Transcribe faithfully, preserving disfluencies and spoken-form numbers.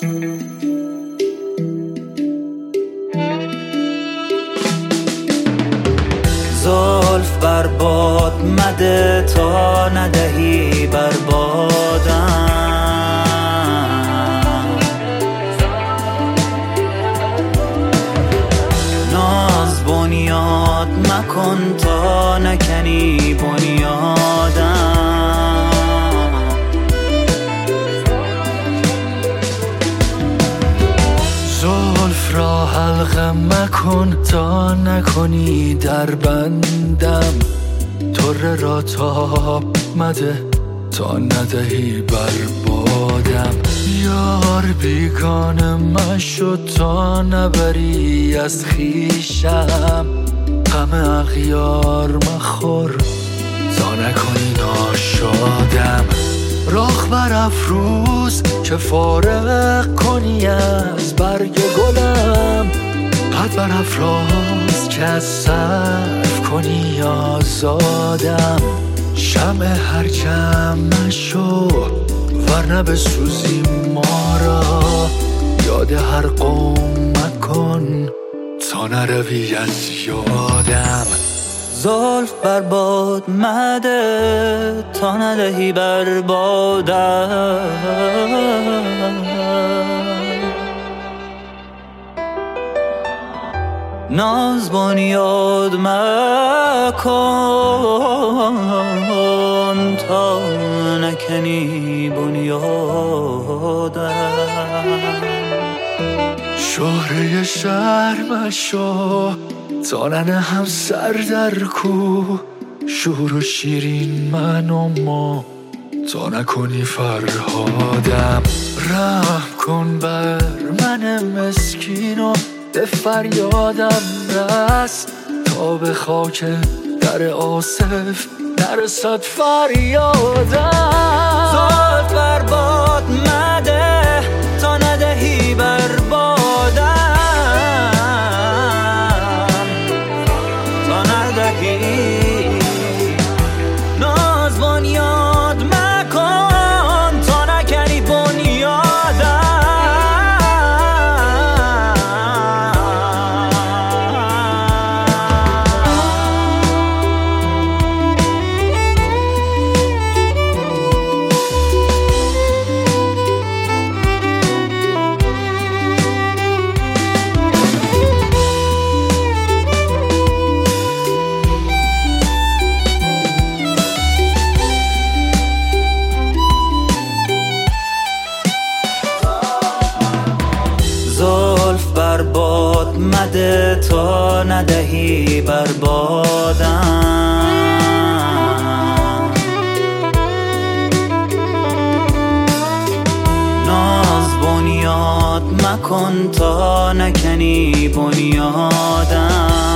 زلف بر باد مده تا ندهی بر بادم، ناز بنیاد مکن تا نکنی بنیادم، زلف را حلقه مکن تا نکنی در بندم، طره را تاب مده تا ندهی بر بادم، یار بیگانه مشو تا نبری از خویشم، غم اغیار مخور تا نکنی ناشادم، راخ برافروز که فارغ کنی از برگ گلم، قد برافراز که از صرف کنی آزادم، شمع هر جمع نشو ورنه بسوزی ما را، یاد هر قوم مکن تا نروی از یادم. زلف بر باد مده تا ندهی بر بادم، ناز بنیاد مکن تا نکنی بنیادم، شهره شهر مشو تا ننهم سر در کو، شور و شیرین من و ما تا نکنی فرهادم، رحم کن بر من مسکین و به فریادم رس، تا به خاک در آصف نرسد فریادم. زلف بر باد مده تا ندهی بر بادم، تا ندهی، ناز بنیاد مکن تا نکنی بنیادم، زلف بر باد مده تا ندهی بر بادم، ناز بنیاد مکن تا نکنی بنیادم.